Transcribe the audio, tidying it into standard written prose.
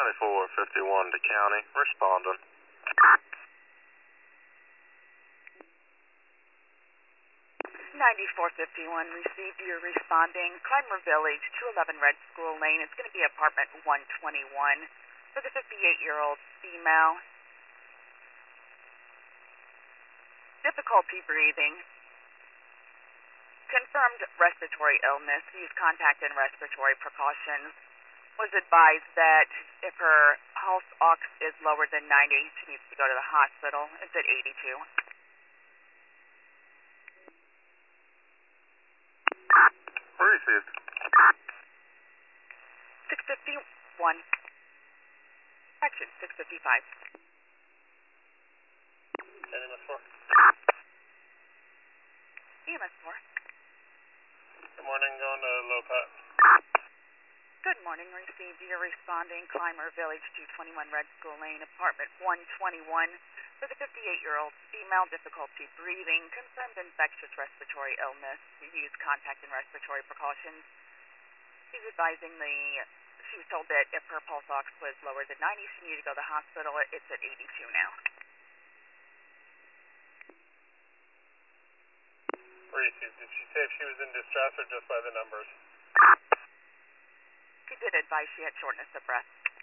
9451 to county, responding. 9451 received. You're responding. Clymer Village, 211 Red School Lane. It's going to be apartment 121 for the 58-year-old female. Difficulty breathing. Confirmed respiratory illness. Use contact and respiratory precautions. Was advised that if her pulse ox is lower than 90, she needs to go to the hospital. It's at 82. Received. 651. Action, 655. EMS 4. EMS 4. Good morning, going to Low Pat. Good morning, received. You're responding. Clymer Village, 221 Red School Lane, apartment 121 for the 58-year-old female, difficulty breathing, confirmed infectious respiratory illness. Use contact and respiratory precautions. She's advising she was told that if her pulse ox was lower than 90, she needed to go to the hospital. It's at 82 now. Received. Did she say if she was in distress or just by the numbers? She did advise she had shortness of breath.